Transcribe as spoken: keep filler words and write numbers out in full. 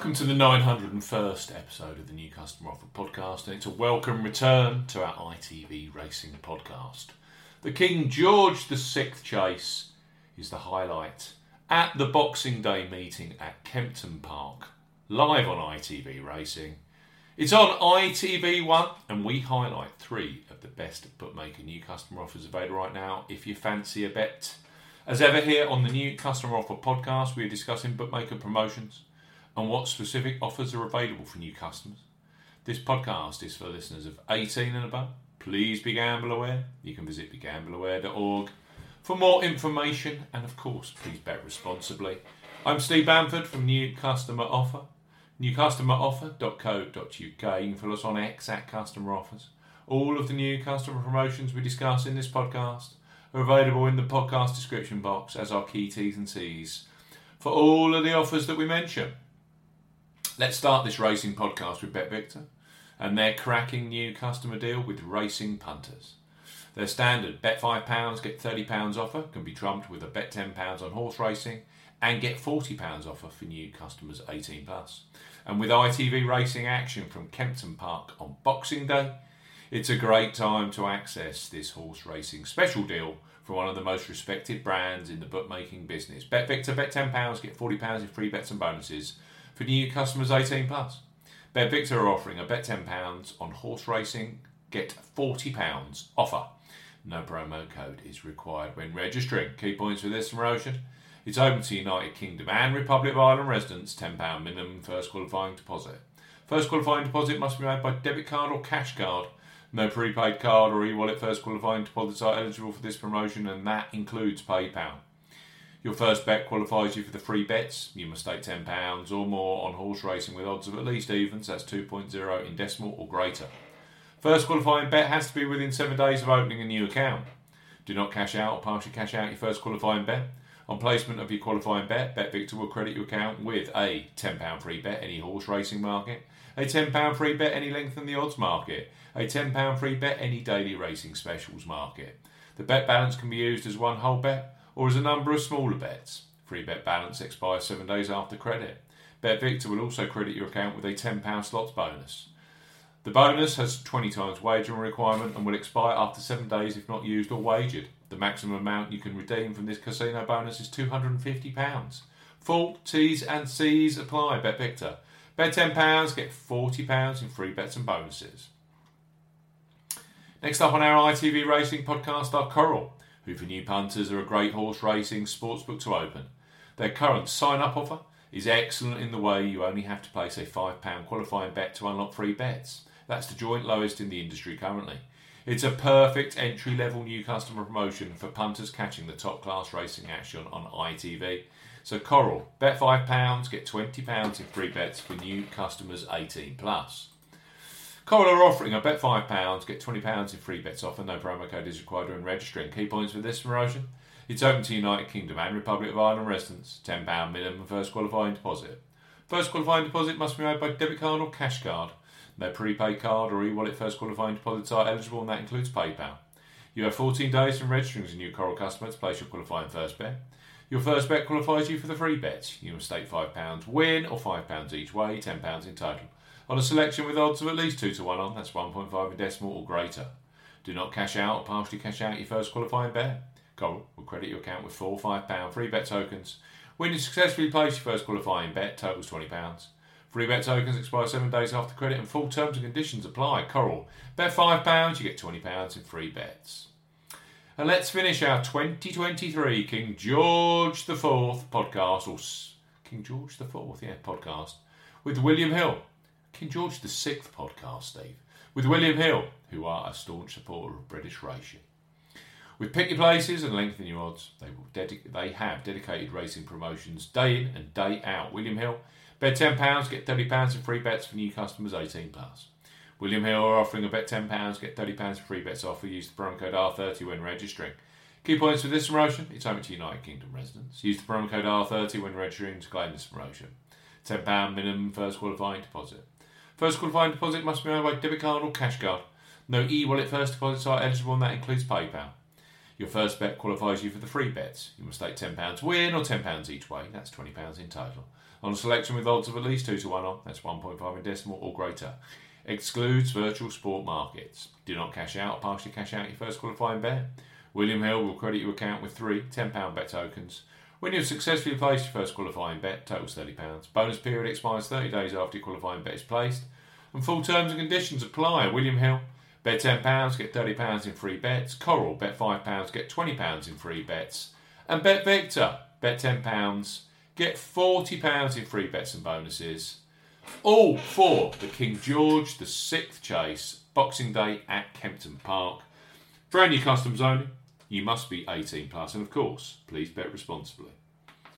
Welcome to the nine hundred first episode of the New Customer Offer podcast, and it's a welcome return to our I T V Racing podcast. The King George the Sixth chase is the highlight at the Boxing Day meeting at Kempton Park, live on I T V Racing. It's on I T V one, and we highlight three of the best bookmaker new customer offers available right now if you fancy a bet. As ever here on the New Customer Offer podcast, we are discussing bookmaker promotions and what specific offers are available for new customers. This podcast is for listeners of eighteen and above. Please be gamble aware. You can visit be gamble aware dot org for more information, and of course, please bet responsibly. I'm Steve Bamford from New Customer Offer, new customer offer dot co dot uk. You can follow us on X at Customer Offers. All of the new customer promotions we discuss in this podcast are available in the podcast description box as our key T's and C's for all of the offers that we mention. Let's start this racing podcast with BetVictor and their cracking new customer deal with Racing Punters. Their standard bet five pounds, get thirty pounds offer can be trumped with a bet ten pounds on horse racing and get forty pounds offer for new customers eighteen plus. And with I T V Racing action from Kempton Park on Boxing Day, it's a great time to access this horse racing special deal from one of the most respected brands in the bookmaking business. BetVictor, bet ten pounds, get forty pounds in free bets and bonuses for new customers eighteen plus. BetVictor are offering a bet ten pounds on horse racing, get forty pounds offer. No promo code is required when registering. Key points for this promotion: it's open to United Kingdom and Republic of Ireland residents, ten pounds minimum first qualifying deposit. First qualifying deposit must be made by debit card or cash card. No prepaid card or e-wallet first qualifying deposits are eligible for this promotion, and that includes PayPal. Your first bet qualifies you for the free bets. You must stake ten pounds or more on horse racing with odds of at least evens, that's two point oh in decimal or greater. First qualifying bet has to be within seven days of opening a new account. Do not cash out or partially cash out your first qualifying bet. On placement of your qualifying bet, BetVictor will credit your account with a ten pounds free bet any horse racing market, a ten pounds free bet any length in the odds market, a ten pounds free bet any daily racing specials market. The bet balance can be used as one whole bet or as a number of smaller bets. Free bet balance expires seven days after credit. BetVictor will also credit your account with a ten pounds slots bonus. The bonus has twenty times wagering requirement and will expire after seven days if not used or wagered. The maximum amount you can redeem from this casino bonus is two hundred fifty pounds. Full T's and C's apply. BetVictor. Bet ten pounds, get forty pounds in free bets and bonuses. Next up on our I T V Racing podcast are Coral, who for new punters are a great horse racing sportsbook to open. Their current sign-up offer is excellent in the way you only have to place a five pounds qualifying bet to unlock free bets. That's the joint lowest in the industry currently. It's a perfect entry-level new customer promotion for punters catching the top-class racing action on I T V. So Coral, bet five pounds, get twenty pounds in free bets for new customers eighteen plus. Coral are offering a bet five pounds, get twenty pounds in free bets offer. No promo code is required when registering. Key points for this promotion: it's open to United Kingdom and Republic of Ireland residents, ten pounds minimum first qualifying deposit. First qualifying deposit must be made by debit card or cash card. No prepaid card or e-wallet first qualifying deposits are eligible, and that includes PayPal. You have fourteen days from registering as a new Coral customer to place your qualifying first bet. Your first bet qualifies you for the free bets. You must stake five pounds win or five pounds each way, ten pounds in total, on a selection with odds of at least two to one on, that's one point five in decimal or greater. Do not cash out or partially cash out your first qualifying bet. Coral will credit your account with four five pounds free bet tokens. When you successfully place your first qualifying bet, totals twenty pounds. Free bet tokens expire seven days after credit and full terms and conditions apply. Coral, bet five pounds, you get twenty pounds in free bets. And let's finish our twenty twenty-three King George the Fourth podcast, or King George the Fourth, yeah, podcast, with William Hill. King George the Sixth podcast, Steve, with William Hill, who are a staunch supporter of British racing. With pick your places and lengthen your odds, they will dedic- they have dedicated racing promotions day in and day out. William Hill, bet ten pounds, get thirty pounds in free bets for new customers eighteen plus. William Hill are offering a bet ten pounds, get thirty pounds in free bets offer. Use the promo code R thirty when registering. Key points for this promotion: it's open to United Kingdom residents. Use the promo code R thirty when registering to claim this promotion. ten pounds minimum first qualifying deposit. First qualifying deposit must be made by debit card or cash card. No e-wallet first deposits are eligible, and that includes PayPal. Your first bet qualifies you for the free bets. You must stake ten pounds win or ten pounds each way, that's twenty pounds in total, On a selection with odds of at least two to one on, that's one point five in decimal or greater. Excludes virtual sport markets. Do not cash out or partially cash out your first qualifying bet. William Hill will credit your account with three ten pound bet tokens. When you've successfully placed your first qualifying bet, totals thirty pounds. Bonus period expires thirty days after your qualifying bet is placed. And full terms and conditions apply. William Hill, bet ten pounds, get thirty pounds in free bets. Coral, bet five pounds, get twenty pounds in free bets. And Bet Victor, bet ten pounds, get forty pounds in free bets and bonuses. All for the King George the Sixth Chase, Boxing Day at Kempton Park. For any customs only, you must be eighteen plus, and of course, please bet responsibly.